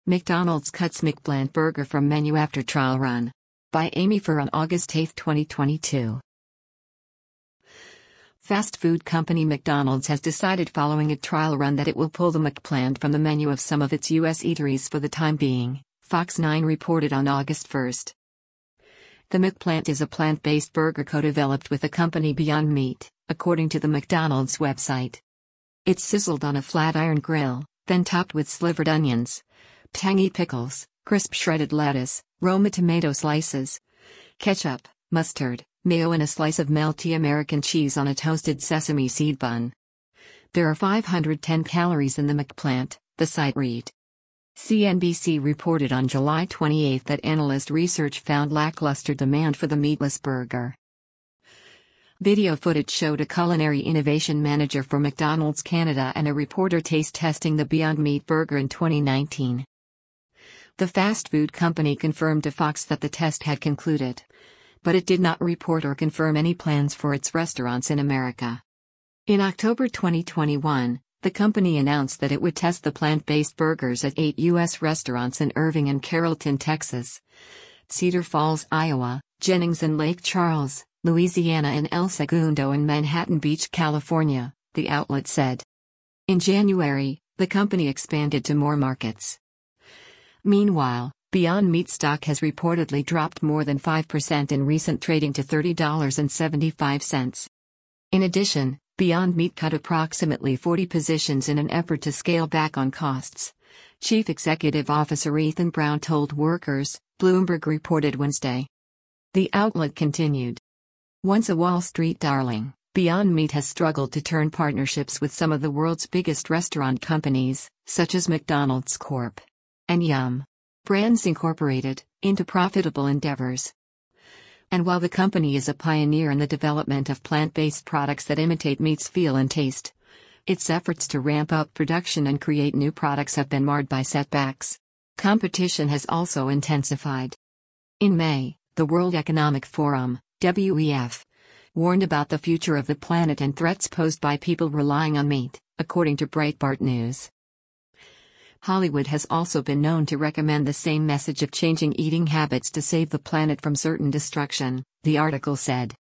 McDonald's cuts McPlant burger from menu after trial run. By Amy Furr on August 8, 2022. Fast food company McDonald's has decided following a trial run that it will pull the McPlant from the menu of some of its U.S. eateries for the time being, Fox 9 reported on August 1. The McPlant is a plant-based burger co-developed with the company Beyond Meat, according to the McDonald's website. It's sizzled on a flat iron grill, then topped with slivered onions, tangy pickles, crisp shredded lettuce, Roma tomato slices, ketchup, mustard, mayo and a slice of melty American cheese on a toasted sesame seed bun. There are 510 calories in the McPlant, the site read. CNBC reported on July 28 that analyst research found lackluster demand for the meatless burger. Video footage showed a culinary innovation manager for McDonald's Canada and a reporter taste testing the Beyond Meat burger in 2019. The fast food company confirmed to Fox that the test had concluded, but it did not report or confirm any plans for its restaurants in America. In October 2021, the company announced that it would test the plant-based burgers at 8 U.S. restaurants in Irving and Carrollton, Texas, Cedar Falls, Iowa, Jennings and Lake Charles, Louisiana and El Segundo in Manhattan Beach, California, the outlet said. In January, the company expanded to more markets. Meanwhile, Beyond Meat stock has reportedly dropped more than 5% in recent trading to $30.75. In addition, Beyond Meat cut approximately 40 positions in an effort to scale back on costs. Chief Executive Officer Ethan Brown told workers, Bloomberg reported Wednesday. The outlet continued. Once a Wall Street darling, Beyond Meat has struggled to turn partnerships with some of the world's biggest restaurant companies, such as McDonald's Corp. and Yum! Brands Incorporated, into profitable endeavors. And while the company is a pioneer in the development of plant-based products that imitate meat's feel and taste, its efforts to ramp up production and create new products have been marred by setbacks. Competition has also intensified. In May, the World Economic Forum, WEF, warned about the future of the planet and threats posed by people relying on meat, according to Breitbart News. Hollywood has also been known to recommend the same message of changing eating habits to save the planet from certain destruction, the article said.